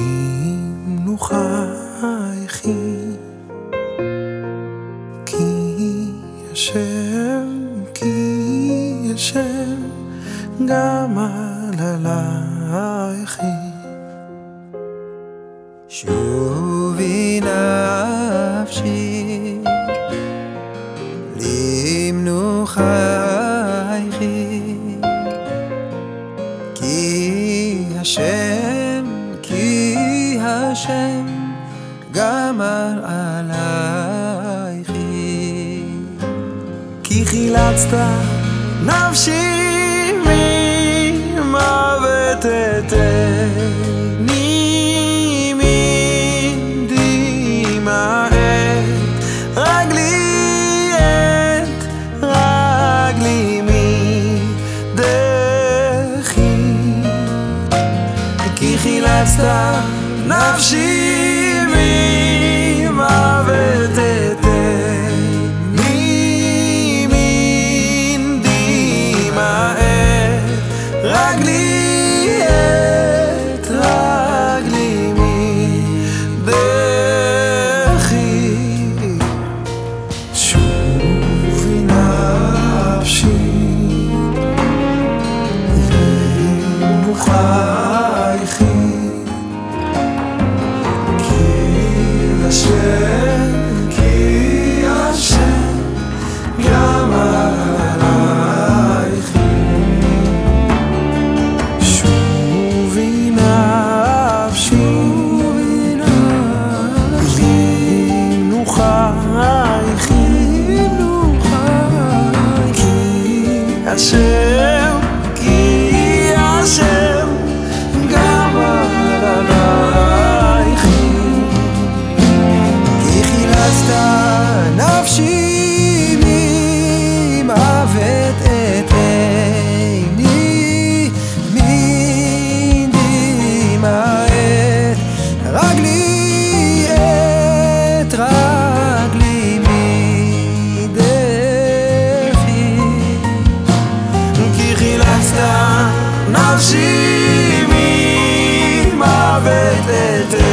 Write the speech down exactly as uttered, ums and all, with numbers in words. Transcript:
מנוחייכי, כי השם, כי השם גמל עלייכי. שובי נפשי למנוחייכי, כי השם, כי השם גמל עלייכי. כי חילצת נפשי ממוות עתני, מדמעה את רגלי, את רגלי מדחי. כי חילצת נפשי ממוות עתני, מדמעה את רגלי, את רגלי מדחי. שובי נפשי למנוחייכי, השם, כי השם גמל עלייכי. שובי נפשי למנוחייכי, כי השם, כי השם גמל עלייכי. נפשי ממוות עתני, מדמעה את רגלי, את רגלי מדחי. כי חילצת נפשי ממוות עתני,